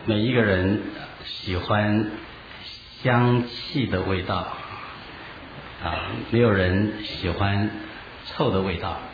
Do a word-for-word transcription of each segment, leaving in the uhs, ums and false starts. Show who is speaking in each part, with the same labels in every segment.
Speaker 1: 每一个人喜欢香气的味道啊，没有人喜欢臭的味道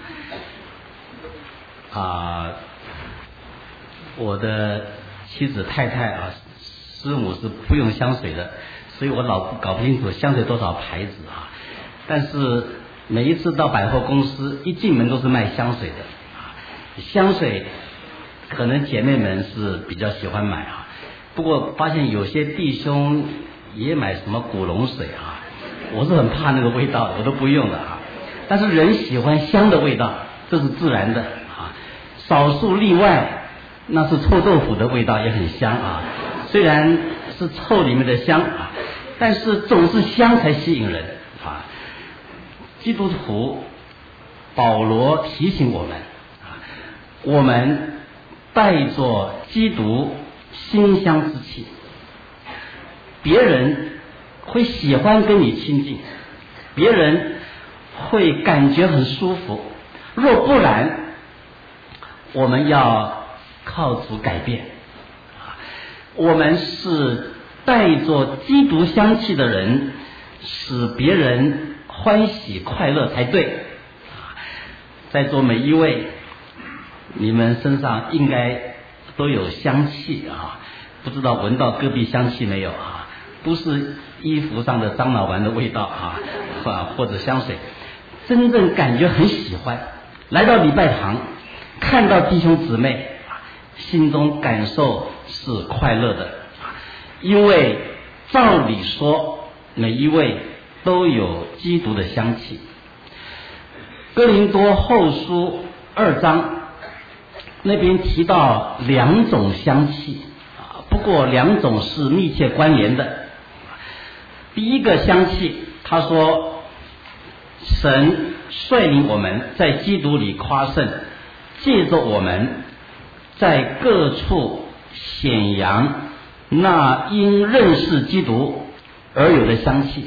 Speaker 1: 啊。我的妻子太太啊，师母是不用香水的，所以我老搞不清楚香水多少牌子啊。但是每一次到百货公司，一进门都是卖香水的啊。香水可能姐妹们是比较喜欢买啊，不过发现有些弟兄也买什么古龙水啊，我是很怕那个味道的，我都不用的啊。但是人喜欢香的味道，这是自然的啊。少数例外，那是臭豆腐的味道也很香啊，虽然是臭里面的香啊，但是总是香才吸引人啊。基督徒保罗提醒我们啊，我们带着基督馨香之气，别人会喜欢跟你亲近，别人会感觉很舒服。若不然，我们要靠主改变。我们是带着基督香气的人，使别人欢喜快乐才对。在座每一位，你们身上应该都有香气啊，不知道闻到隔壁香气没有啊？不是衣服上的樟脑丸的味道啊，或者香水，真正感觉很喜欢。来到礼拜堂，看到弟兄姊妹，心中感受是快乐的，因为照理说每一位都有基督的香气。哥林多后书二章那边提到两种香气，不过两种是密切关联的。第一个香气，他说神率领我们在基督里夸胜，借着我们在各处显扬那因认识基督而有的香气。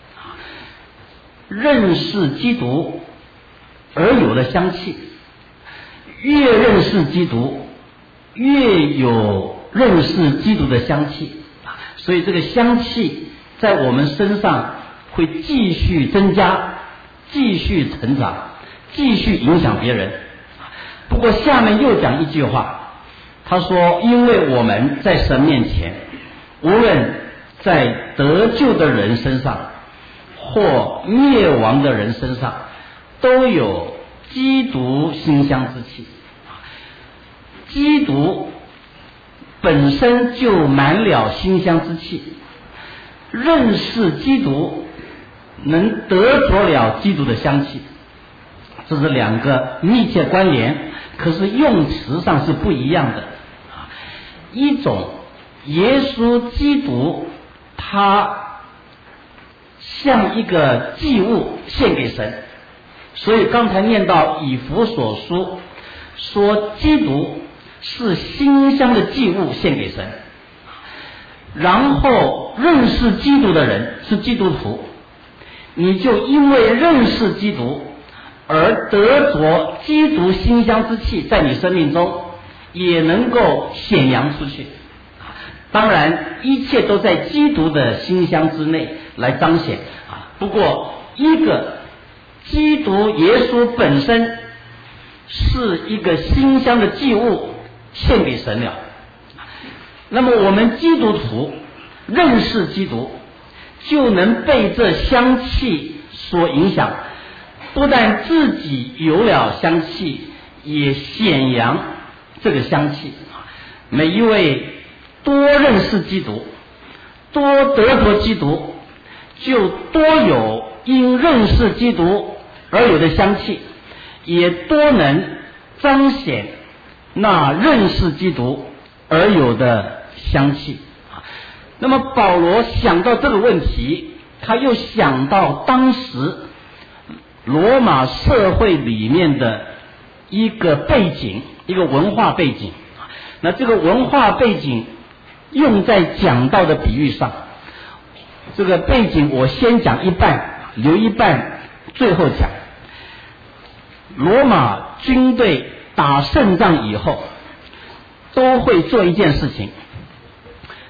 Speaker 1: 认识基督而有的香气，越认识基督越有认识基督的香气，所以这个香气在我们身上会继续增加，继续成长，继续影响别人。不过下面又讲一句话，他说因为我们在神面前，无论在得救的人身上或灭亡的人身上，都有基督馨香之气。基督本身就满了馨香之气，认识基督能得着了基督的香气，这是两个密切关联，可是用词上是不一样的。一种耶稣基督他像一个祭物献给神，所以刚才念到以弗所书说基督是馨香的祭物献给神，然后认识基督的人是基督徒，你就因为认识基督而得着基督馨香之气，在你生命中也能够显扬出去。当然一切都在基督的馨香之内来彰显啊。不过一个基督耶稣本身是一个馨香的祭物献给神了，那么我们基督徒认识基督，就能被这香气所影响，不但自己有了香气，也显扬这个香气。每一位多认识基督，多得着基督，就多有因认识基督而有的香气，也多能彰显那认识基督而有的香气。那么保罗想到这个问题，他又想到当时罗马社会里面的一个背景，一个文化背景。那这个文化背景用在讲道的比喻上，这个背景我先讲一半，留一半最后讲。罗马军队打胜仗以后，都会做一件事情，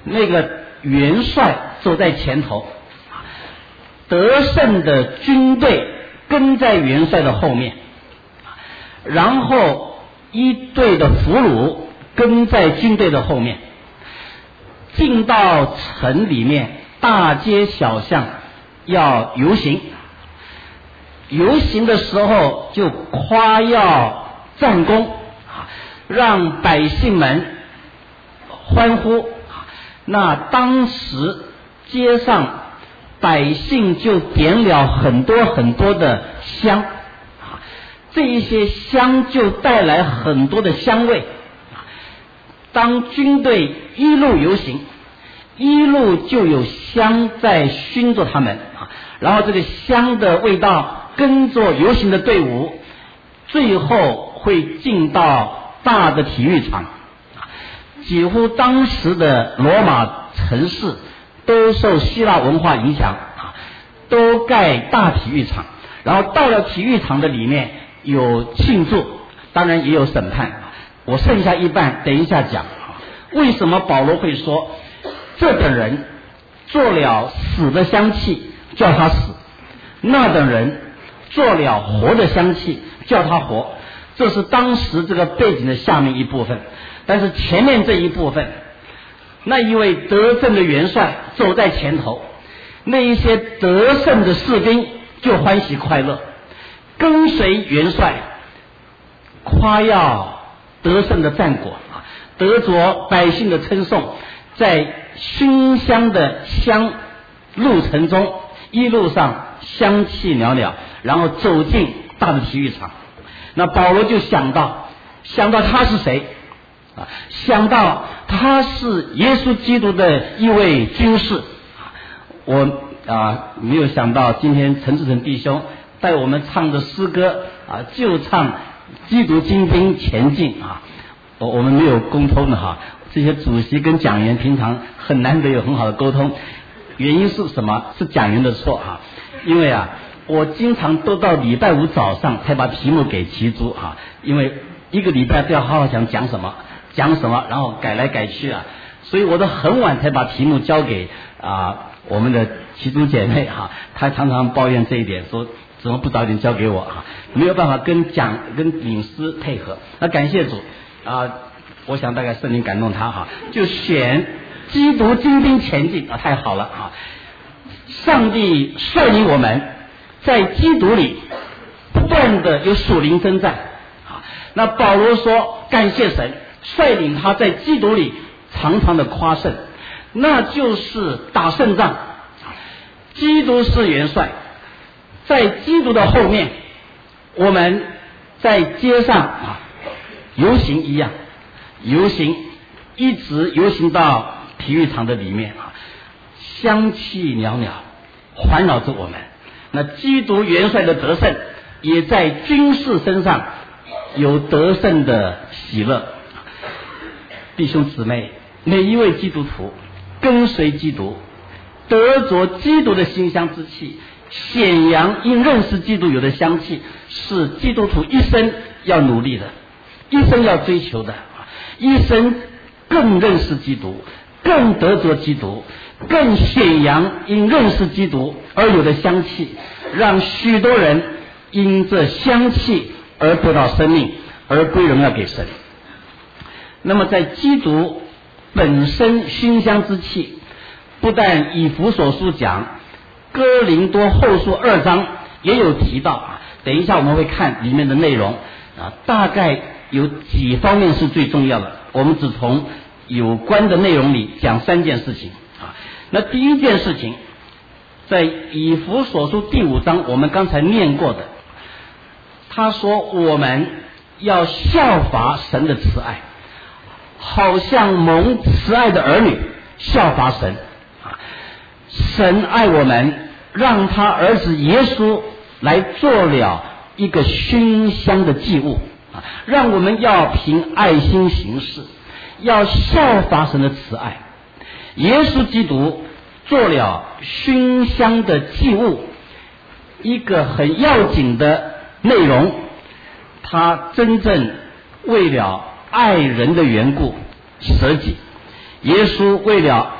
Speaker 1: 那个元帅走在前头，得胜的军队跟在元帅的后面，然后一队的俘虏跟在军队的后面，进到城里面，大街小巷要游行。游行的时候就夸耀战功，让百姓们欢呼。那当时街上百姓就点了很多很多的香，这一些香就带来很多的香味。当军队一路游行，一路就有香在熏着他们，然后这个香的味道跟着游行的队伍，最后会进到大的体育场。几乎当时的罗马城市都受希腊文化影响，都盖大体育场，然后到了体育场的里面有庆祝，当然也有审判。我剩下一半等一下讲。为什么保罗会说这等人做了死的香气叫他死，那等人做了活的香气叫他活？这是当时这个背景的下面一部分。但是前面这一部分，那一位得胜的元帅走在前头，那一些得胜的士兵就欢喜快乐，跟随元帅夸耀得胜的战果，得着百姓的称颂，在熏香的香路程中，一路上香气袅袅，然后走进大的体育场。那保罗就想到想到他是谁啊？想到他是耶稣基督的一位军士。我啊没有想到今天陈志成弟兄带我们唱的诗歌啊，就唱基督精兵前进啊。我我们没有沟通的哈，这些主席跟讲员平常很难得有很好的沟通，原因是什么？是讲员的错哈。因为啊，我经常都到礼拜五早上才把题目给齐珠哈，因为一个礼拜都要好好想讲什么讲什么，然后改来改去啊，所以我都很晚才把题目交给啊我们的齐珠姐妹哈，她常常抱怨这一点，说怎么不早点交给我哈，没有办法跟讲跟领诗配合。那感谢主啊，我想大概圣灵感动他哈，就选基督精兵前进啊，太好了啊！上帝率领我们在基督里不断的有属灵征战啊。那保罗说感谢神率领他在基督里常常的夸胜，那就是打胜仗。基督是元帅，在基督的后面，我们在街上啊游行一样，游行一直游行到体育场的里面啊，香气袅袅环绕着我们。那基督元帅的得胜也在军士身上有得胜的喜乐。弟兄姊妹，每一位基督徒跟随基督，得着基督的馨香之气，显扬因认识基督有的香气，是基督徒一生要努力的，一生要追求的，一生更认识基督，更得着基督，更显扬因认识基督而有的香气，让许多人因这香气而得到生命，而归荣耀给神。那么在基督本身馨香之气，不但以弗所书讲，哥林多后书二章也有提到啊。等一下我们会看里面的内容啊，大概有几方面是最重要的，我们只从有关的内容里讲三件事情啊。那第一件事情，在以弗所书第五章我们刚才念过的，他说我们要效法神的慈爱，好像蒙慈爱的儿女效法神啊。神爱我们，让他儿子耶稣来做了一个熏香的祭物啊，让我们要凭爱心行事，要效法神的慈爱。耶稣基督做了熏香的祭物，一个很要紧的内容，他真正为了爱人的缘故舍己。耶稣为了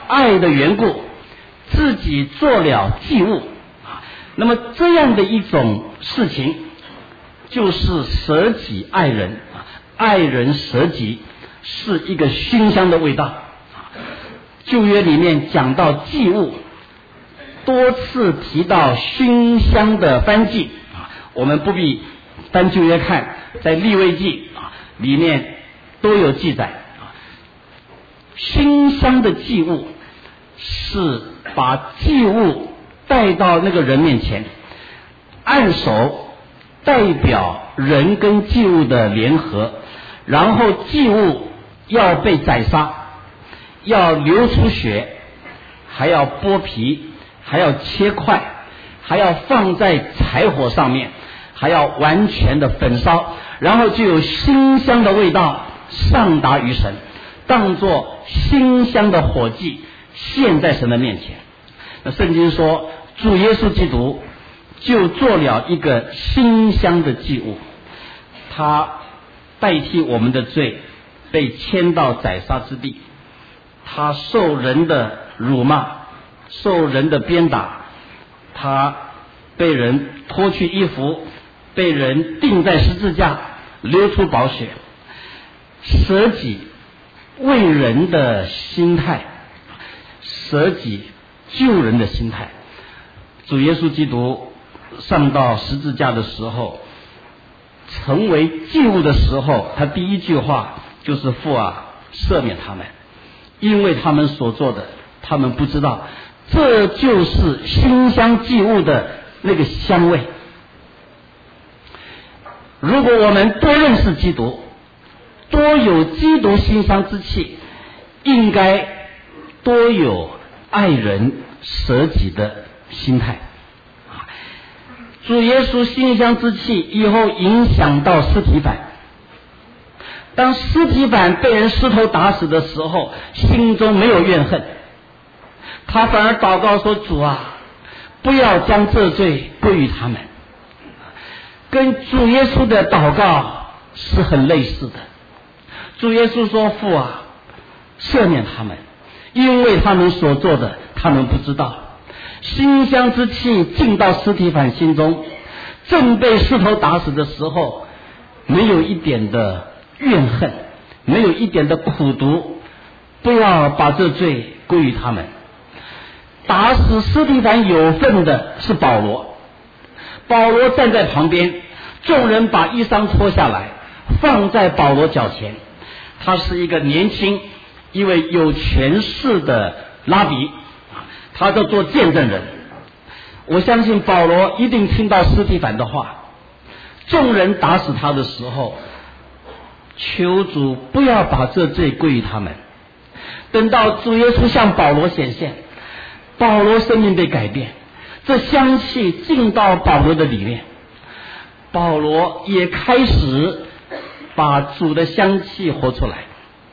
Speaker 1: 爱的缘故，自己做了祭物啊。那么这样的一种事情，就是舍己爱人啊，爱人舍己是一个馨香的味道。旧约里面讲到祭物，多次提到熏香的燔祭啊，我们不必单旧约看，在利未记啊里面都有记载啊。熏香的祭物是把祭物带到那个人面前，按手代表人跟祭物的联合，然后祭物要被宰杀，要流出血，还要剥皮，还要切块，还要放在柴火上面，还要完全的焚烧，然后就有馨香的味道上达于神，当作馨香的火祭献在神的面前。那圣经说主耶稣基督就做了一个馨香的祭物，他代替我们的罪被牵到宰杀之地，他受人的辱骂，受人的鞭打，他被人脱去衣服，被人钉在十字架，流出宝血，舍己为人的心态，舍己救人的心态。主耶稣基督上到十字架的时候，成为祭物的时候，他第一句话就是父啊，赦免他们，因为他们所做的他们不知道。这就是馨香祭物的那个香味。如果我们多认识基督，多有基督馨香之气，应该多有爱人舍己的心态。主耶稣馨香之气以后影响到司提反，当司提反被人石头打死的时候，心中没有怨恨，他反而祷告说，主啊，不要将这罪归于他们。跟主耶稣的祷告是很类似的。主耶稣说，父啊，赦免他们，因为他们所做的他们不知道。馨香之气进到司提反心中，正被石头打死的时候，没有一点的怨恨，没有一点的苦毒，不要把这罪归于他们。打死司提反有份的是保罗，保罗站在旁边，众人把衣裳脱下来放在保罗脚前，他是一个年轻一位有权势的拉比，他在做见证人。我相信保罗一定听到司提反的话，众人打死他的时候，求主不要把这罪归于他们。等到主耶稣向保罗显现，保罗生命被改变，这香气进到保罗的里面，保罗也开始把主的香气活出来。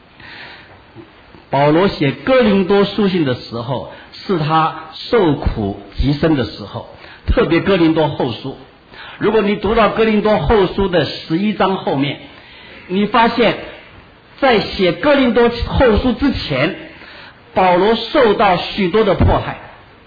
Speaker 1: 保罗写哥林多书信的时候，是他受苦极深的时候，特别哥林多后书。如果你读到哥林多后书的十一章后面，你发现在写哥林多后书之前，保罗受到许多的迫害。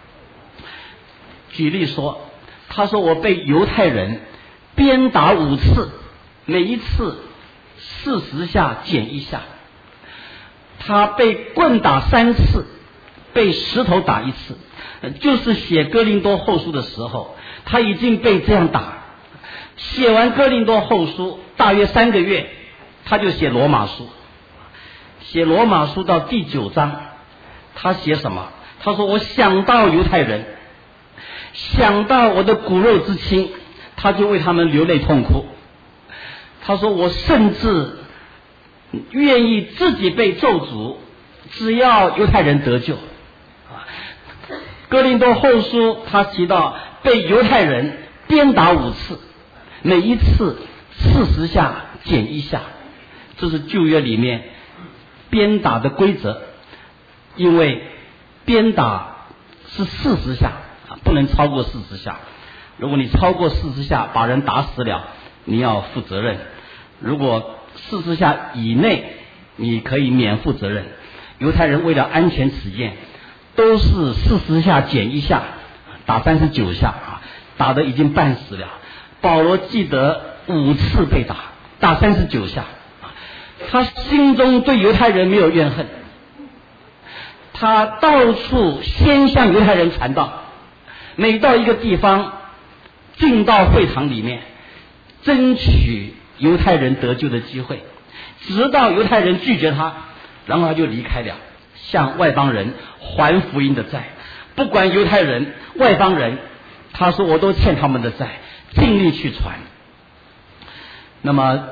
Speaker 1: 举例说，他说我被犹太人鞭打五次，每一次四十下减一下。他被棍打三次，被石头打一次，就是写哥林多后书的时候，他已经被这样打。写完哥林多后书大约三个月，他就写罗马书。写罗马书到第九章，他写什么？他说我想到犹太人，想到我的骨肉之亲，他就为他们流泪痛哭。他说我甚至愿意自己被咒诅，只要犹太人得救。哥林多后书他提到被犹太人鞭打五次，每一次四十下减一下，这是旧约里面鞭打的规则。因为鞭打是四十下，不能超过四十下。如果你超过四十下把人打死了，你要负责任。如果四十下以内，你可以免负责任。犹太人为了安全起见， 都是四十下减一下，打三十九下啊，打得已经半死了。保罗记得五次被打，打三十九下，他心中对犹太人没有怨恨，他到处先向犹太人传道，每到一个地方，进到会堂里面，争取犹太人得救的机会，直到犹太人拒绝他，然后他就离开了，向外邦人还福音的债。不管犹太人、外邦人，他说我都欠他们的债，尽力去传。那么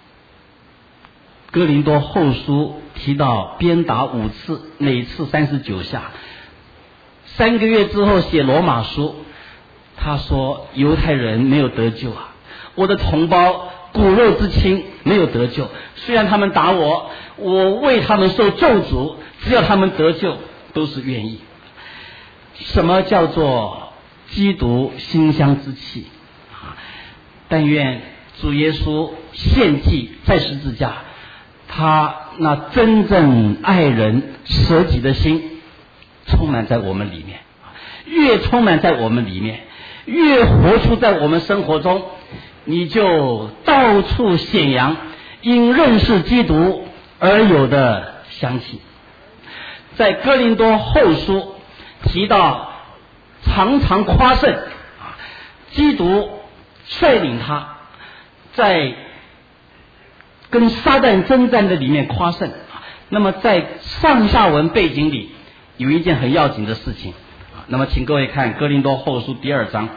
Speaker 1: 哥林多后书提到鞭打五次，每次三十九下。三个月之后写罗马书，他说犹太人没有得救啊，我的同胞骨肉之亲没有得救，虽然他们打我，我为他们受咒诅，只要他们得救都是愿意。什么叫做基督馨香之气啊？但愿主耶稣献祭在十字架，他那真正爱人舍己的心充满在我们里面，越充满在我们里面，越活出在我们生活中，你就到处显扬因认识基督而有的香气。在哥林多后书提到常常夸胜，基督率领他在跟撒旦征战的里面夸胜。那么在上下文背景里有一件很要紧的事情，那么请各位看哥林多后书第二章。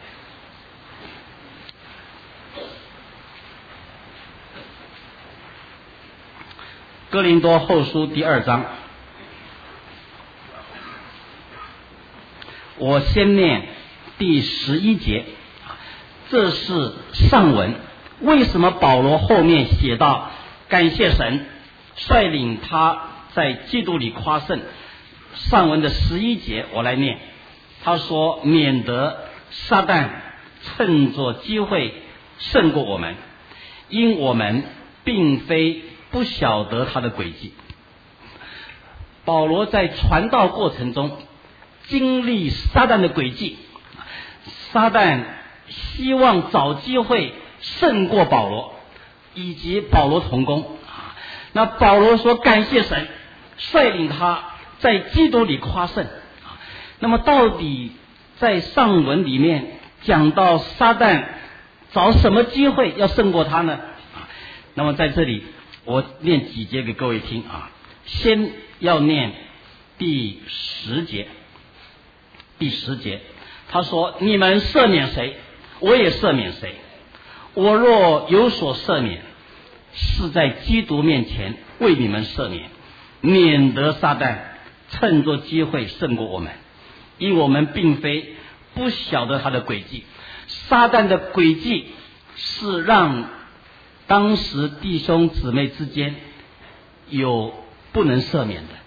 Speaker 1: 哥林多后书第二章，我先念第十一节，这是上文。为什么保罗后面写到感谢神率领他在基督里夸胜？上文的十一节我来念，他说免得撒旦趁着机会胜过我们，因我们并非不晓得他的诡计。保罗在传道过程中经历撒旦的诡计，撒旦希望找机会胜过保罗，以及保罗同工。那保罗说感谢神率领他在基督里夸胜。那么到底在上文里面讲到撒旦找什么机会要胜过他呢？那么在这里我念几节给各位听啊。先要念第十节，第十节他说你们赦免谁，我也赦免谁。我若有所赦免，是在基督面前为你们赦免，免得撒旦趁着机会胜过我们，因我们并非不晓得他的诡计。撒旦的诡计是让当时弟兄姊妹之间有不能赦免的，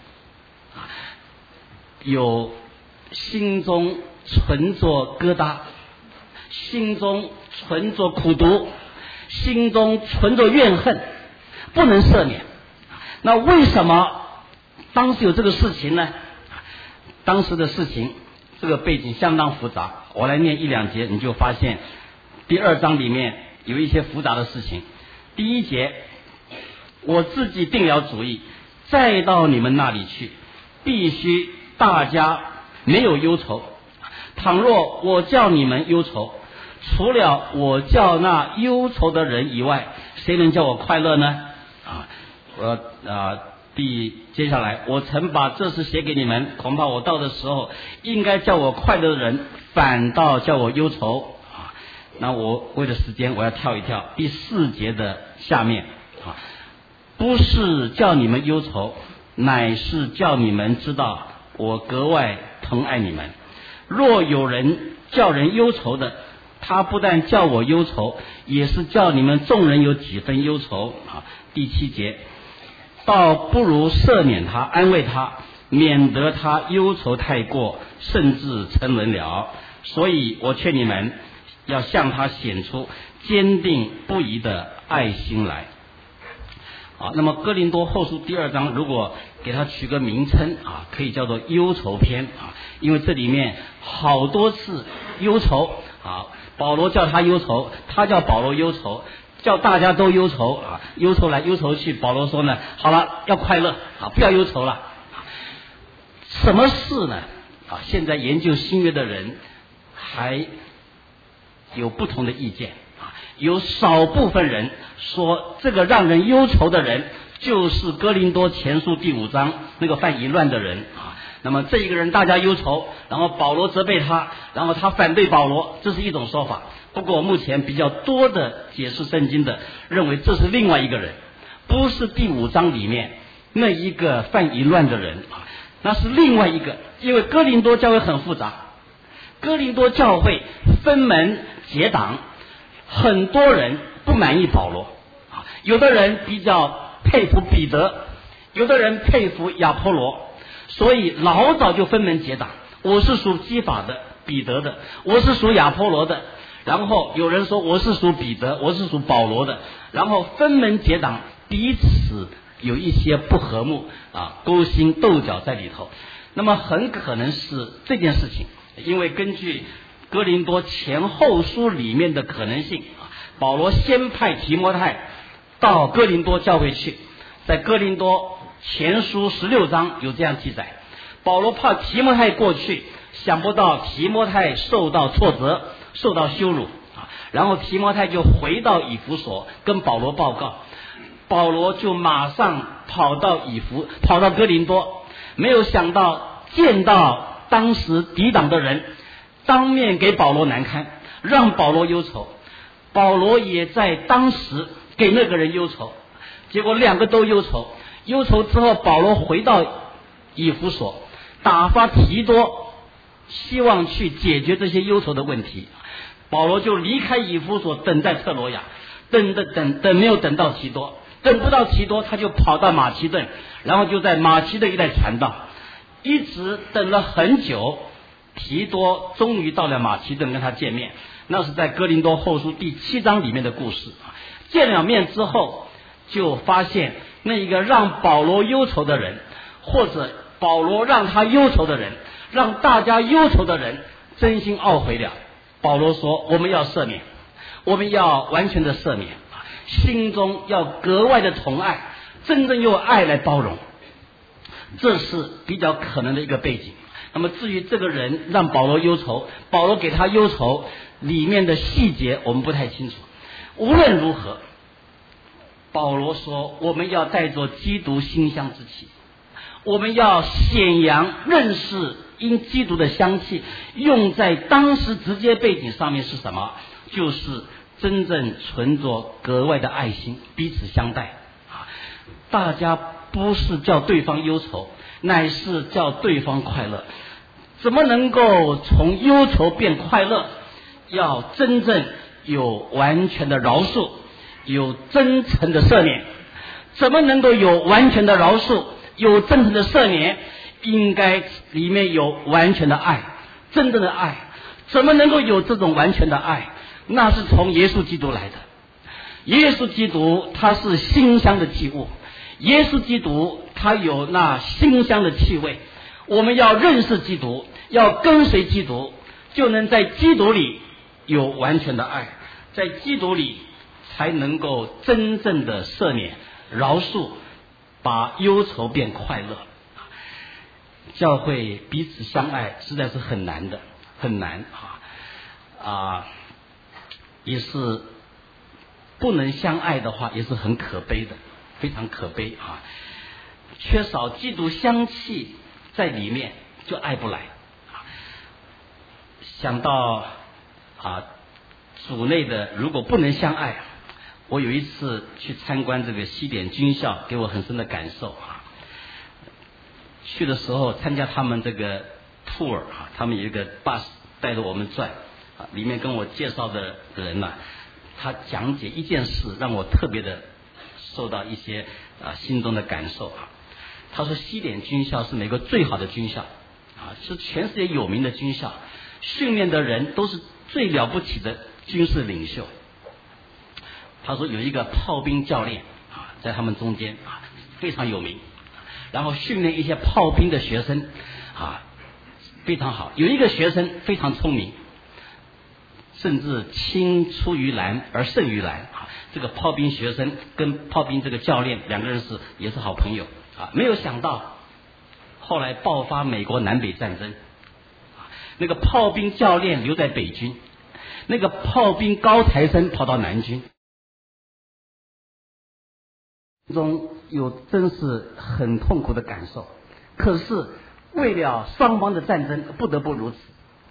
Speaker 1: 有心中存着疙瘩，心中存着苦毒，心中存着怨恨，不能赦免。那为什么当时有这个事情呢？当时的事情这个背景相当复杂，我来念一两节你就发现第二章里面有一些复杂的事情。第一节，我自己定了主意，再到你们那里去，必须大家没有忧愁。倘若我叫你们忧愁，除了我叫那忧愁的人以外，谁能叫我快乐呢？啊，我啊，第接下来，我曾把这事写给你们，恐怕我到的时候，应该叫我快乐的人，反倒叫我忧愁啊。那我为了时间，我要跳一跳第四节的下面啊，不是叫你们忧愁，乃是叫你们知道我格外疼爱你们。若有人叫人忧愁的，他不但叫我忧愁，也是叫你们众人有几分忧愁啊。第七节，倒不如赦免他，安慰他，免得他忧愁太过，甚至沉沦了。所以我劝你们要向他显出坚定不移的爱心来。 啊。那么哥林多后书第二章如果给它取个名称啊，可以叫做忧愁篇啊，因为这里面好多次忧愁啊，保罗叫他忧愁，他叫保罗忧愁，叫大家都忧愁啊，忧愁来忧愁去。保罗说呢，好了，要快乐啊，不要忧愁了。什么事呢？啊，现在研究新约的人还有不同的意见啊，有少部分人说这个让人忧愁的人就是哥林多前书第五章那个犯淫乱的人啊。那么这一个人大家忧愁，然后保罗责备他，然后他反对保罗，这是一种说法。不过目前比较多的解释圣经的认为这是另外一个人，不是第五章里面那一个犯淫乱的人啊，那是另外一个。因为哥林多教会很复杂，哥林多教会分门结党，很多人不满意保罗啊，有的人比较佩服彼得，有的人佩服亚波罗，所以老早就分门结党。我是属基法的彼得的，我是属亚波罗的，然后有人说我是属彼得，我是属保罗的，然后分门结党，彼此有一些不和睦啊，勾心斗角在里头。那么很可能是这件事情，因为根据哥林多前后书里面的可能性啊，保罗先派提摩太到哥林多教会去，在哥林多前书十六章有这样记载，保罗怕提摩太过去，想不到提摩太受到挫折，受到羞辱啊，然后提摩太就回到以弗所跟保罗报告，保罗就马上跑到以弗跑到哥林多，没有想到见到当时抵挡的人，当面给保罗难堪，让保罗忧愁，保罗也在当时给那个人忧愁，结果两个都忧愁。忧愁之后，保罗回到以弗所，打发提多，希望去解决这些忧愁的问题。保罗就离开以弗所，等在特罗亚，等等等等，没有等到提多，等不到提多，他就跑到马其顿，然后就在马其顿一带传道，一直等了很久，提多终于到了马其顿跟他见面，那是在哥林多后书第七章里面的故事。见了面之后，就发现那一个让保罗忧愁的人，或者保罗让他忧愁的人，让大家忧愁的人，真心懊悔了。保罗说，我们要赦免，我们要完全的赦免，心中要格外的宠爱，真正用爱来包容，这是比较可能的一个背景。那么至于这个人让保罗忧愁，保罗给他忧愁里面的细节我们不太清楚。无论如何，保罗说我们要带着基督馨香之气，我们要显扬认识因基督的香气，用在当时直接背景上面是什么？就是真正存着格外的爱心，彼此相待啊！大家不是叫对方忧愁，乃是叫对方快乐。怎么能够从忧愁变快乐？要真正有完全的饶恕，有真诚的赦免。怎么能够有完全的饶恕，有真诚的赦免？应该里面有完全的爱，真正的爱。怎么能够有这种完全的爱？那是从耶稣基督来的。耶稣基督他是馨香的祭物，耶稣基督他有那馨香的气味。我们要认识基督，要跟随基督，就能在基督里有完全的爱，在基督里才能够真正的赦免饶恕，把忧愁变快乐。教会彼此相爱实在是很难的，很难啊啊，也是不能相爱的话，也是很可悲的，非常可悲啊！缺少基督香气在里面，就爱不来。想到啊，组内的如果不能相爱，我有一次去参观这个西点军校，给我很深的感受啊。去的时候参加他们这个 tour 啊，他们有一个 bus 带着我们转啊，里面跟我介绍的人呢、啊，他讲解一件事，让我特别的受到一些啊心中的感受啊。他说西点军校是美国最好的军校啊，是全世界有名的军校，训练的人都是最了不起的军事领袖。他说有一个炮兵教练啊， 在他们中间啊非常有名。然后训练一些炮兵的学生啊非常好。有一个学生非常聪明，甚至青出于蓝而胜于蓝啊。这个炮兵学生跟炮兵这个教练两个人是也是好朋友啊。没有想到后来爆发美国南北战争，那个炮兵教练留在北军，那个炮兵高材生跑到南军，中有真是很痛苦的感受。可是为了双方的战争不得不如此。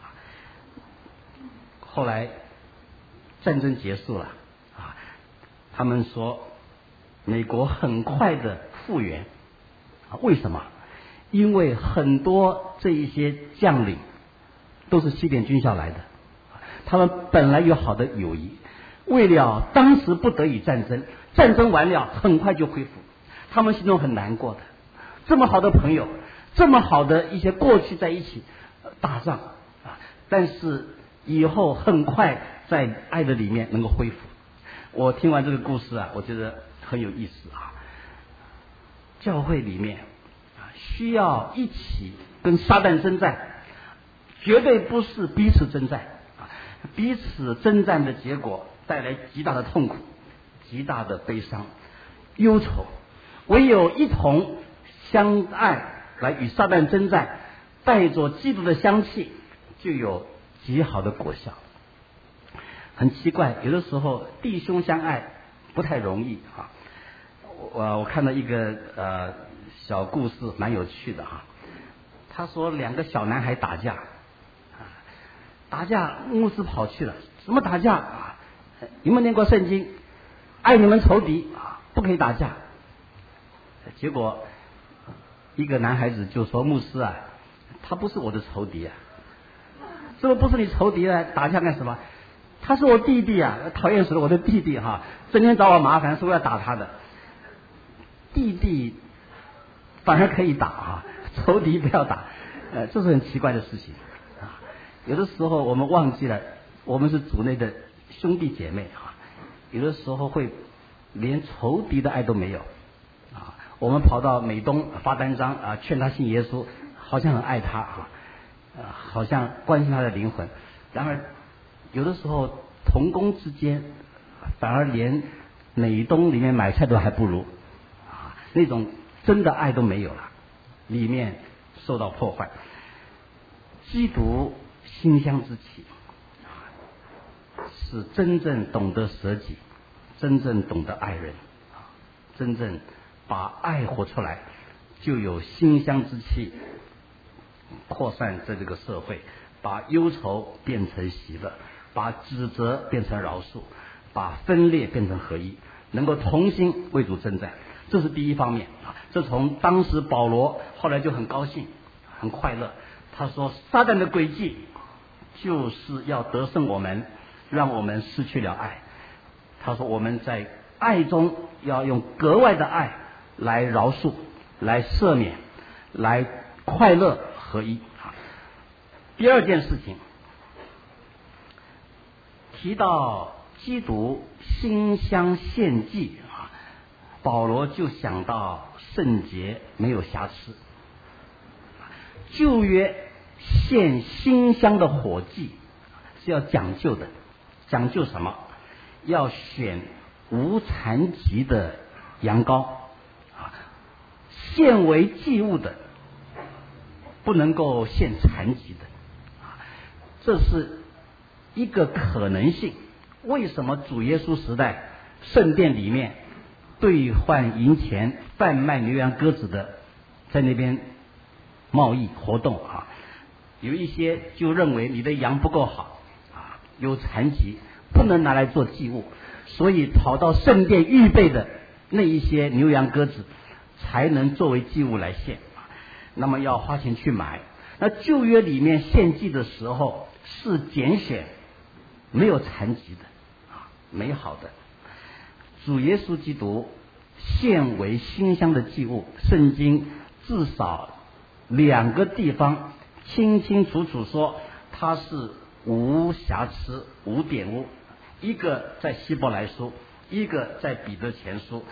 Speaker 1: 后来战争结束了啊，他们说美国很快的复原啊，为什么？因为很多这一些将领都是西点军校来的，他们本来有好的友谊，为了当时不得已战争，战争完了很快就恢复，他们心中很难过的。这么好的朋友，这么好的一些过去在一起打仗啊，但是以后很快在爱的里面能够恢复。我听完这个故事啊，我觉得很有意思啊。教会里面啊，需要一起跟撒旦征战，绝对不是彼此征战啊，彼此征战的结果带来极大的痛苦、极大的悲伤、忧愁。唯有一同相爱来与撒旦征战，带着基督的香气，就有极好的果效。很奇怪，有的时候弟兄相爱不太容易啊。我我看到一个呃小故事，蛮有趣的哈。他说两个小男孩打架，打架牧师跑去了，什么打架啊？你们念过圣经，爱你们仇敌啊，不可以打架。结果一个男孩子就说：“牧师啊，他不是我的仇敌啊。”“怎么不是你仇敌呢？打架干什么？”“他是我弟弟啊，讨厌死了我的弟弟哈，整天找我麻烦，说要打他的。”弟弟反而可以打啊，仇敌不要打，呃，这是很奇怪的事情啊。有的时候我们忘记了，我们是主内的兄弟姐妹啊，有的时候会连仇敌的爱都没有啊。我们跑到美东发单张啊，劝他信耶稣，好像很爱他啊，呃，好像关心他的灵魂。然而有的时候同工之间，反而连美东里面买菜都还不如啊，那种真的爱都没有了，里面受到破坏。基督馨香之气是真正懂得舍己，真正懂得爱人，真正把爱活出来，就有馨香之气扩散在这个社会，把忧愁变成喜乐，把指责变成饶恕，把分裂变成合一，能够同心为主征战。这是第一方面啊。这从当时保罗后来就很高兴很快乐，他说撒旦的诡计就是要得胜我们，让我们失去了爱。他说我们在爱中要用格外的爱来饶恕，来赦免，来快乐合一。第二件事情提到基督馨香献祭啊，保罗就想到圣洁没有瑕疵。旧约献馨香的火祭是要讲究的，讲究什么？要选无残疾的羊羔啊，献为祭物的不能够献残疾的啊，这是一个可能性。为什么主耶稣时代圣殿里面兑换银钱、贩卖牛羊鸽子的在那边贸易活动啊？有一些就认为你的羊不够好啊，有残疾，不能拿来做祭物，所以跑到圣殿预备的那一些牛羊鸽子才能作为祭物来献，那么要花钱去买。那旧约里面献祭的时候是拣选没有残疾的啊，美好的。主耶稣基督献为馨香的祭物，圣经至少两个地方清清楚楚说它是无瑕疵无玷污，一个在希伯来书，一个在彼得前书。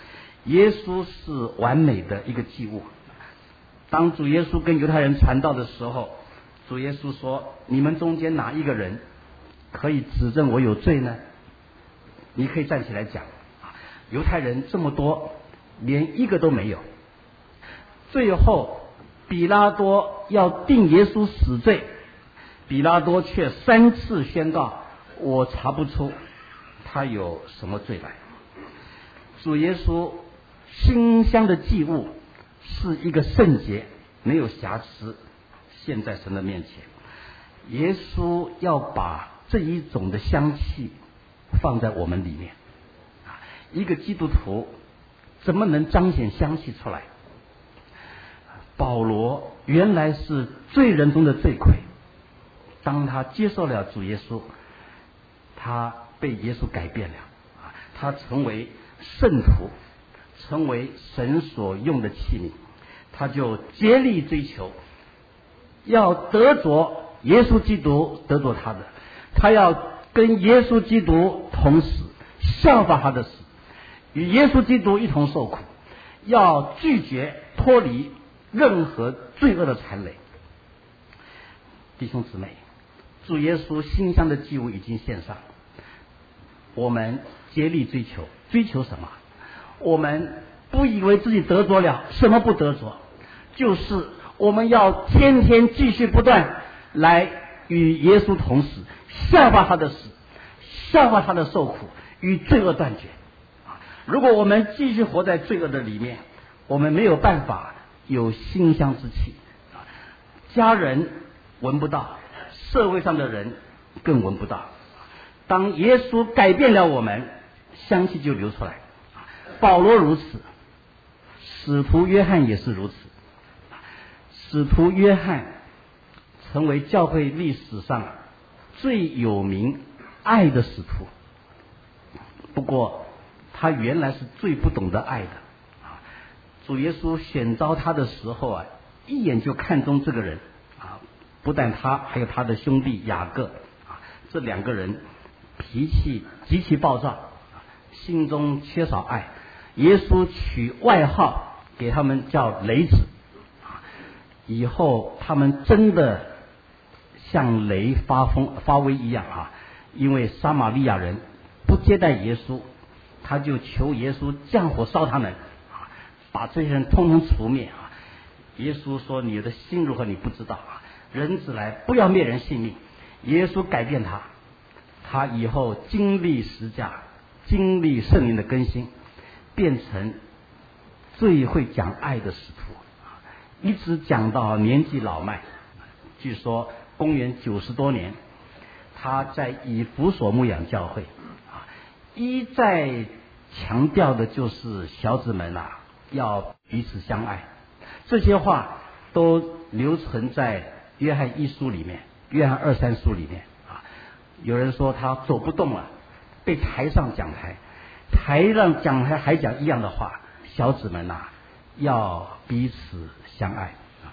Speaker 1: 耶稣是完美的一个祭物。当主耶稣跟犹太人传道的时候，主耶稣说：你们中间哪一个人可以指证我有罪呢？你可以站起来讲。犹太人这么多，连一个都没有。最后比拉多要定耶稣死罪，比拉多却三次宣告：我查不出他有什么罪来。主耶稣馨香的祭物是一个圣洁，没有瑕疵，献在神的面前。耶稣要把这一种的香气放在我们里面。一个基督徒怎么能彰显香气出来？保罗原来是罪人中的罪魁，当他接受了主耶稣，他被耶稣改变了，他成为圣徒，成为神所用的器皿，他就竭力追求，要得着耶稣基督，得着他的，他要跟耶稣基督同死，效法他的死，与耶稣基督一同受苦，要拒绝脱离任何罪恶的缠累。弟兄姊妹，主耶稣馨香的祭物已经献上，我们竭力追求，追求什么？我们不以为自己得着了，什么不得着？就是我们要天天继续不断来与耶稣同死，效法他的死，效法他的受苦，与罪恶断绝。如果我们继续活在罪恶的里面，我们没有办法有馨香之气，家人闻不到，社会上的人更闻不到。当耶稣改变了我们，香气就流出来。保罗如此，使徒约翰也是如此。使徒约翰成为教会历史上最有名爱的使徒，不过他原来是最不懂得爱的。主耶稣选召他的时候啊，一眼就看中这个人啊，不但他，还有他的兄弟雅各啊，这两个人脾气极其暴躁，心中缺少爱。耶稣取外号给他们叫雷子，以后他们真的像雷发疯发威一样啊！因为撒玛利亚人不接待耶稣，他就求耶稣降火烧他们，把这些人通通除灭啊！耶稣说：“你的心如何，你不知道啊！人子来，不要灭人性命。”耶稣改变他，他以后经历十架，经历圣灵的更新，变成最会讲爱的使徒，一直讲到年纪老迈。据说公元九十多年，他在以弗所牧养教会，一再强调的就是小子们啊，要彼此相爱。这些话都留存在约翰一书里面，约翰二三书里面啊。有人说他走不动了，被抬上讲台，台上讲台还讲一样的话，小子们啊，要彼此相爱。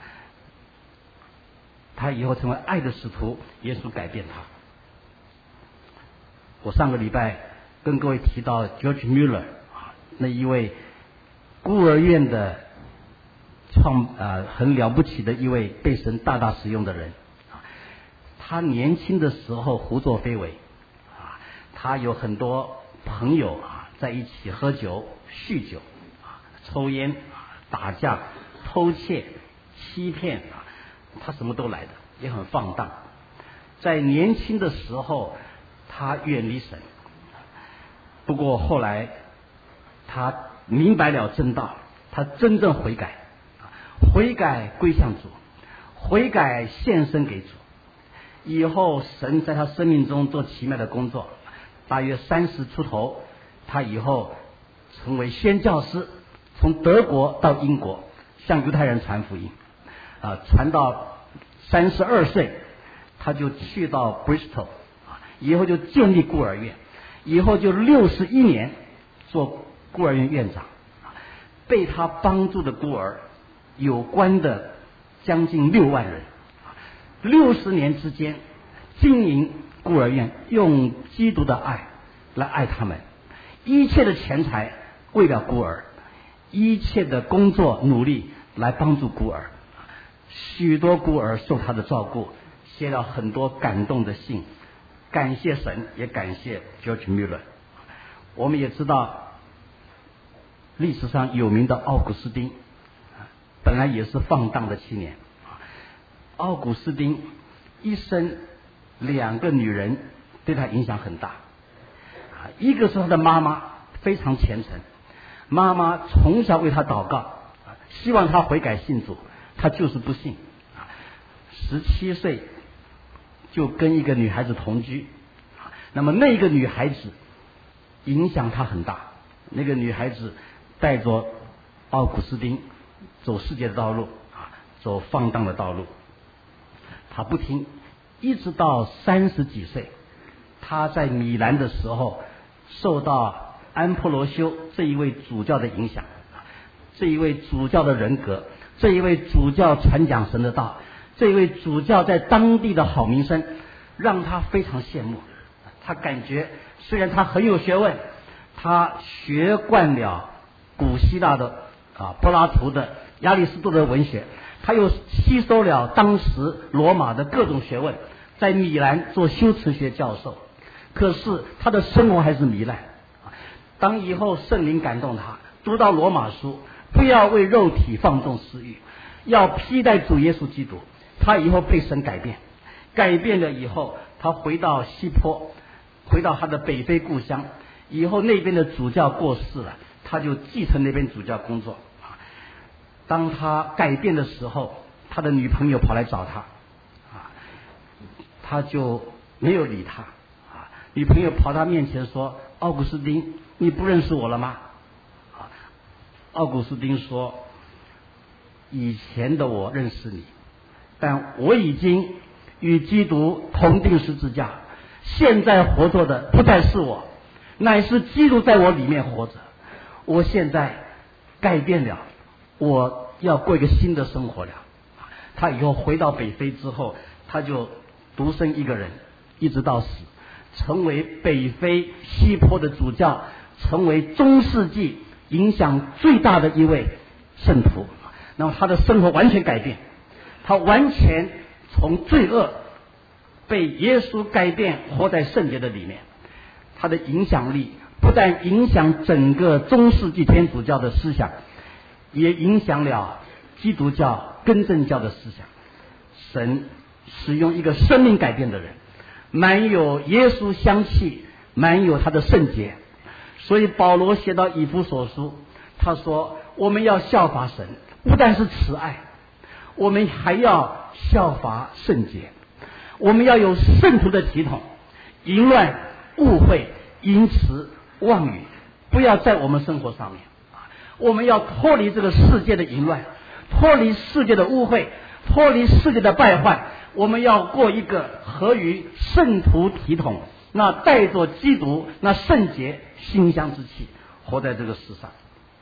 Speaker 1: 他以后成为爱的使徒，耶稣改变他。我上个礼拜跟各位提到 George Mueller 那一位孤儿院的创呃很了不起的一位被神大大使用的人。他年轻的时候胡作非为，啊，他有很多朋友啊在一起喝酒、酗酒、啊抽烟、打架、偷窃、欺骗啊，他什么都来的，也很放荡。在年轻的时候，他远离神。不过后来，他明白了真道，他真正悔改，悔改归向主，悔改献身给主。以后神在他生命中做奇妙的工作。大约三十出头，他以后成为宣教师，从德国到英国向犹太人传福音，啊，传到三十二岁，他就去到 Bristol， 以后就建立孤儿院，以后就六十一年做孤儿院院长，被他帮助的孤儿有关的将近六万人。六十年之间经营孤儿院，用基督的爱来爱他们，一切的钱财为了孤儿， 一切的工作努力来帮助孤儿，许多孤儿受他的照顾，写了很多感动的信，感谢神，也感谢 George Mueller。 我们也知道历史上有名的奥古斯丁，本来也是放荡的青年。奥古斯丁一生两个女人对他影响很大，一个是他的妈妈非常虔诚，妈妈从小为他祷告，希望他悔改信主，他就是不信。十七岁就跟一个女孩子同居，那么那个女孩子影响他很大，那个女孩子带着奥古斯丁走世界的道路，走放荡的道路，他不听，一直到三十几岁，他在米兰的时候受到安波罗修这一位主教的影响，这一位主教的人格，这一位主教传讲神的道，这一位主教在当地的好名声，让他非常羡慕。他感觉虽然他很有学问，他学惯了古希腊的啊柏拉图的亚里士多德的文学，他又吸收了当时罗马的各种学问，在米兰做修辞学教授，可是他的生活还是糜烂。当以后圣灵感动他读到罗马书，不要为肉体放纵私欲，要披戴主耶稣基督，他以后被神改变，改变了以后，他回到西坡，回到他的北非故乡，以后那边的主教过世了，他就继承那边主教工作。当他改变的时候，他的女朋友跑来找他，他就没有理他。女朋友跑到他面前说：奥古斯丁，你不认识我了吗？奥古斯丁说：以前的我认识你，但我已经与基督同定十字架，现在活着的不再是我，乃是基督在我里面活着。我现在改变了，我要过一个新的生活了。他以后回到北非之后，他就独身一个人，一直到死，成为北非西坡的主教，成为中世纪影响最大的一位圣徒。那么他的生活完全改变，他完全从罪恶被耶稣改变，活在圣洁的里面。他的影响力不但影响整个中世纪天主教的思想，也影响了基督教更正教的思想。神使用一个生命改变的人，满有耶稣香气，满有他的圣洁。所以保罗写到以弗所书，他说我们要效法神，不但是慈爱，我们还要效法圣洁。我们要有圣徒的体统，淫乱、误会、淫词、妄语不要在我们生活上面。我们要脱离这个世界的淫乱，脱离世界的污秽，脱离世界的败坏。我们要过一个合于圣徒体统，那带着基督那圣洁馨香之气，活在这个世上。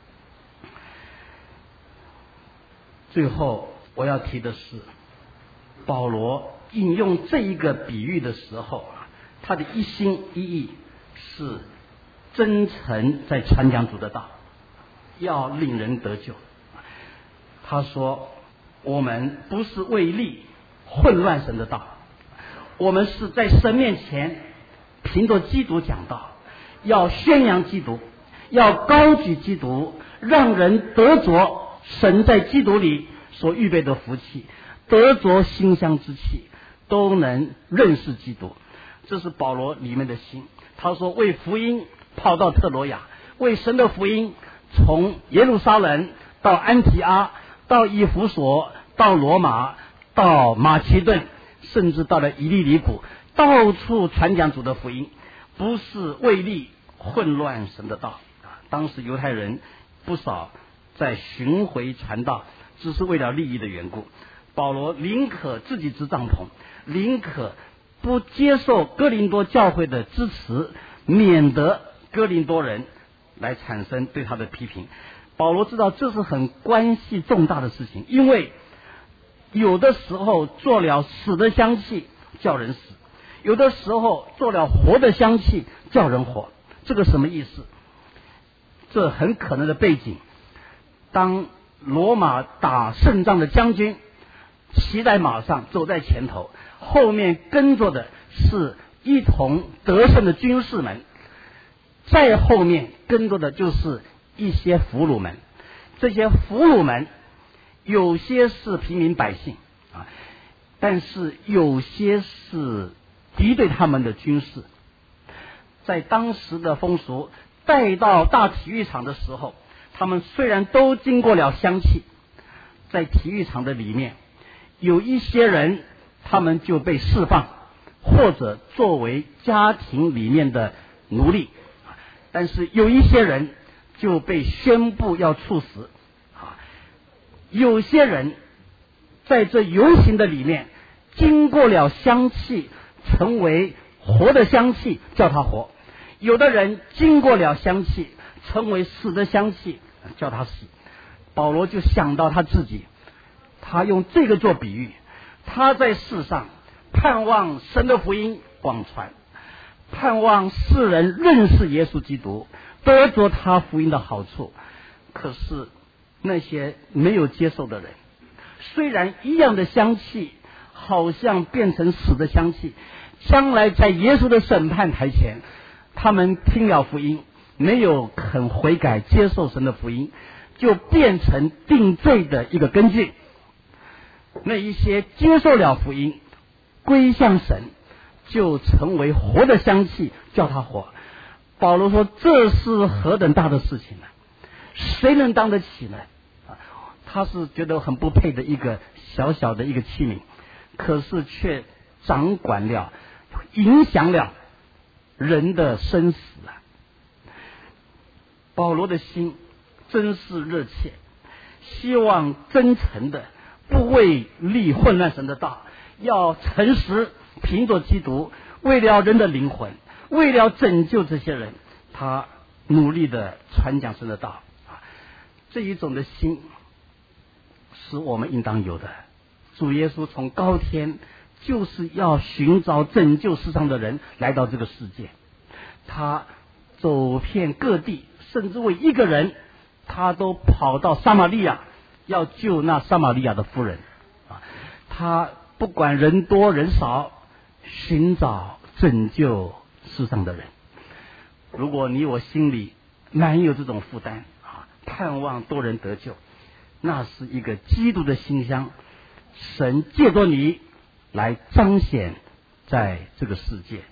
Speaker 1: 最后我要提的是，保罗引用这一个比喻的时候，他的一心一意是真诚在传讲主的道，要令人得救。他说我们不是为利混乱神的道，我们是在神面前凭着基督讲道，要宣扬基督，要高举基督，让人得着神在基督里所预备的福气，得着馨香之气，都能认识基督。这是保罗里面的心。他说为福音跑到特罗亚，为神的福音从耶路撒冷到安提阿，到以弗所，到罗马，到马其顿，甚至到了以利里谷，到处传讲主的福音，不是为利混乱神的道。当时犹太人不少在巡回传道，只是为了利益的缘故。保罗宁可自己支帐篷，宁可不接受哥林多教会的支持，免得哥林多人来产生对他的批评。保罗知道这是很关系重大的事情，因为有的时候做了死的香气叫人死，有的时候做了活的香气叫人活。这个什么意思？这很可能的背景，
Speaker 2: 当罗马打胜仗的将军骑在马上走在前头，后面跟着的是一同得胜的军士们，再后面跟着的就是一些俘虏们。这些俘虏们有些是平民百姓啊，但是有些是敌对他们的军士。在当时的风俗，带到大体育场的时候，他们虽然都经过了香气，在体育场的里面有一些人他们就被释放，或者作为家庭里面的奴隶，但是有一些人就被宣布要处死。有些人在这游行的里面经过了香气，成为活的香气，叫他活；有的人经过了香气，成为死的香气，叫他死。保罗就想到他自己，他用这个做比喻，他在世上盼望神的福音广传，盼望世人认识耶稣基督，得着他福音的好处。可是那些没有接受的人，虽然一样的香气好像变成死的香气，将来在耶稣的审判台前，他们听了福音，没有肯悔改接受神的福音，就变成定罪的一个根据。那一些接受了福音归向神，就成为活的香气，叫他活。保罗说这是何等大的事情呢？谁能当得起呢？他是觉得很不配的一个小小的一个器皿，可是却掌管了影响了人的生死啊！保罗的心真是热切，希望真诚的不为利混乱神的道，要诚实凭着基督，为了人的灵魂，为了拯救这些人，他努力的传讲神的道。这一种的心是我们应当有的。主耶稣从高天就是要寻找拯救世上的人来到这个世界，他走遍各地，甚至为一个人他都跑到撒玛利亚，要救那撒玛利亚的妇人。他不管人多人少，寻找拯救世上的人。如果你我心里满有这种负担，盼望多人得救，那是一个基督的馨香，神借着你来彰显在这个世界。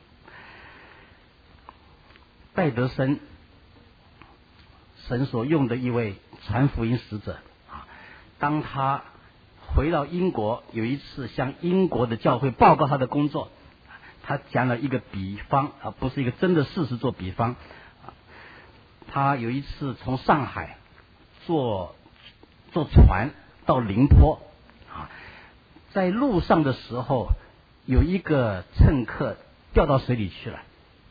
Speaker 2: 戴德生，神所用的一位传福音使者，当他回到英国，有一次向英国的教会报告他的工作，他讲了一个比方，而不是一个真的事实做比方。他有一次从上海坐坐船到宁波啊，在路上的时候，有一个乘客掉到水里去了，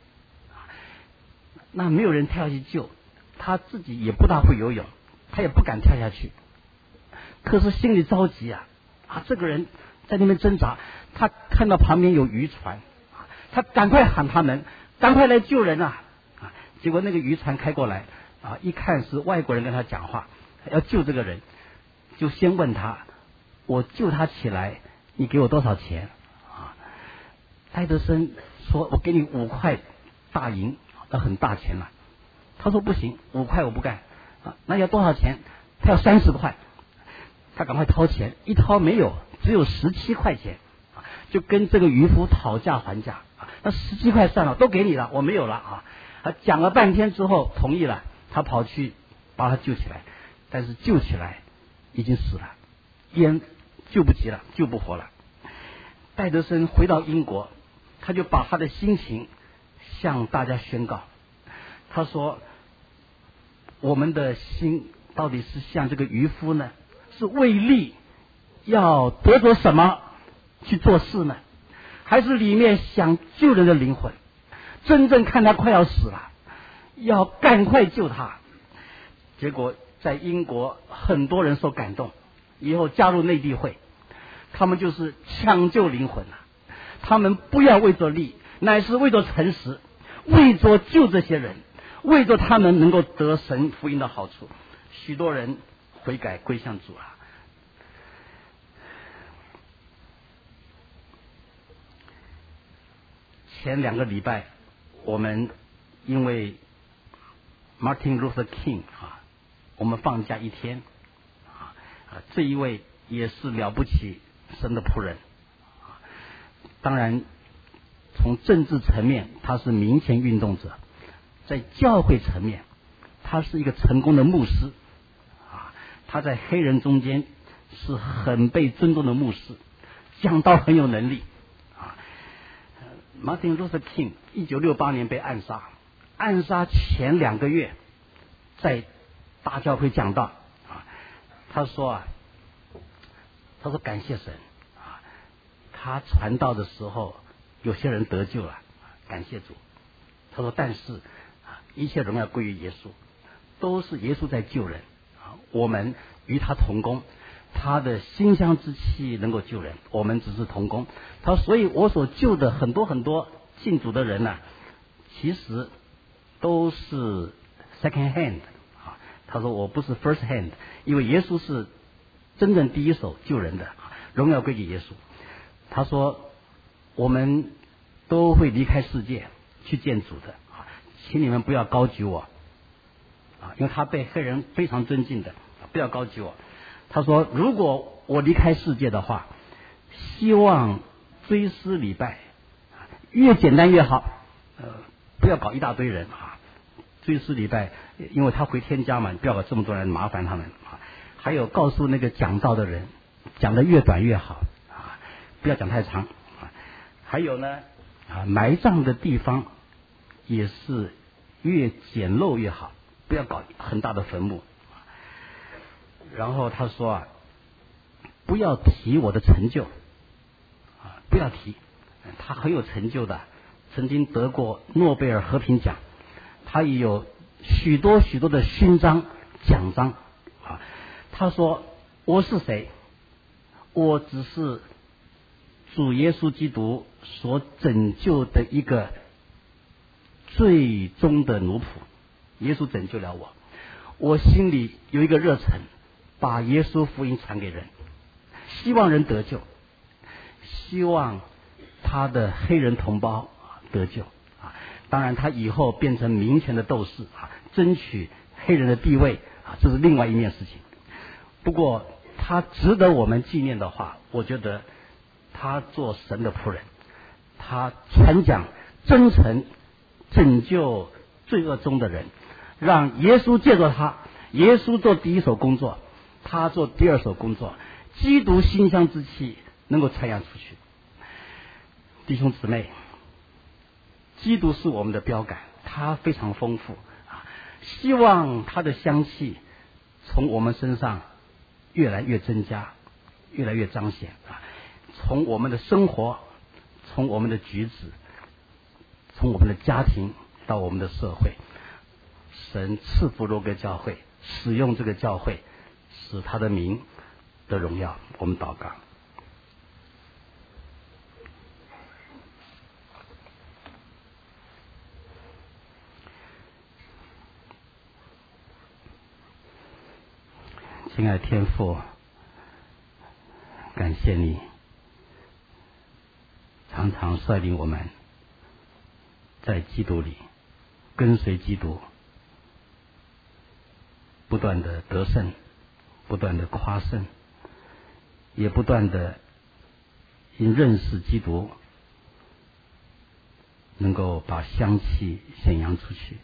Speaker 2: 那没有人跳下去救，他自己也不大会游泳，他也不敢跳下去，可是心里着急啊！啊，这个人在那边挣扎，他看到旁边有渔船，他赶快喊他们，赶快来救人啊！啊，结果那个渔船开过来啊，一看是外国人跟他讲话，要救这个人，就先问他：我救他起来，你给我多少钱？啊，戴德生说：我给你五块大银，那很大钱了。他说不行，五块我不干啊，那要多少钱？他要三十块。他赶快掏钱，一掏没有，只有十七块钱，就跟这个渔夫讨价还价。那十七块算了，都给你了，我没有了啊！他讲了半天之后同意了，他跑去把他救起来，但是救起来已经死了，淹救不及了，救不活了。戴德生回到英国，他就把他的心情向大家宣告。他说：我们的心到底是像这个渔夫呢？是为利要得着什么去做事呢？还是里面想救人的灵魂？真正看他快要死了，要赶快救他。结果在英国很多人受感动，以后加入内地会，他们就是抢救灵魂啊！他们不要为着利，乃是为着诚实，为着救这些人，为着他们能够得神福音的好处。许多人悔改归向主了。前两个礼拜，我们因为 Martin Luther King 啊，我们放假一天啊，这一位也是了不起神的仆人啊。当然，从政治层面，他是民权运动者；在教会层面，他是一个成功的牧师啊。他在黑人中间是很被尊重的牧师，讲道很有能力。Martin Luther King 一九六八年被暗杀，暗杀前两个月在大教会讲道啊，他说啊，他说感谢神啊，他传道的时候有些人得救了，感谢主。他说但是啊，一切荣耀归于耶稣，都是耶稣在救人啊，我们与他同工。他的馨香之气能够救人，我们只是同工。他说，所以我所救的很多很多信主的人呢、啊，其实都是 second hand 啊。他说我不是 first hand， 因为耶稣是真正第一手救人的，荣耀归给耶稣。他说我们都会离开世界去见主的啊，请你们不要高举我啊，因为他被黑人非常尊敬的，不要高举我。他说如果我离开世界的话，希望追思礼拜越简单越好，呃，不要搞一大堆人啊。追思礼拜，因为他回天家嘛，不要搞这么多人麻烦他们啊。还有告诉那个讲道的人，讲得越短越好啊，不要讲太长啊。还有呢啊，埋葬的地方也是越简陋越好，不要搞很大的坟墓。然后他说啊，不要提我的成就啊，不要提，他很有成就的，曾经得过诺贝尔和平奖，他也有许多许多的勋章奖章啊。他说我是谁？我只是主耶稣基督所拯救的一个最终的奴仆，耶稣拯救了我，我心里有一个热忱，把耶稣福音传给人，希望人得救，希望他的黑人同胞得救啊。当然他以后变成民权的斗士啊，争取黑人的地位啊，这是另外一面事情。不过他值得我们纪念的话，我觉得他做神的仆人，他传讲真诚拯救罪恶中的人，让耶稣借着他，耶稣做第一手工作，他做第二手工作，基督馨香之气能够传扬出去。弟兄姊妹，基督是我们的标杆，他非常丰富啊，希望他的香气从我们身上越来越增加，越来越彰显啊，从我们的生活，从我们的举止，从我们的家庭到我们的社会，神赐福罗格教会，使用这个教会使他的名的荣耀。我们祷告。亲爱的天父，感谢你常常率领我们在基督里跟随基督，不断的得胜，不断的夸胜，也不断的因认识基督能够把香气显扬出去。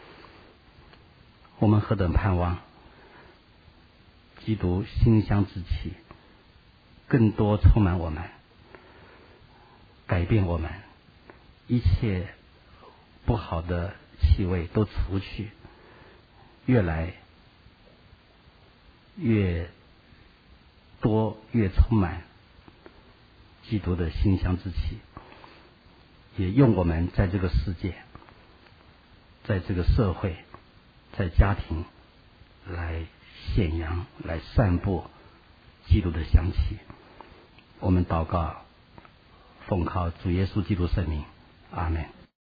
Speaker 2: 我们何等盼望基督馨香之气更多充满我们，改变我们，一切不好的气味都除去，越来越多越充满基督的馨香之气，也用我们在这个世界，在这个社会，在家庭来显扬，来散布基督的香气。我们祷告，奉靠主耶稣基督圣名，阿们。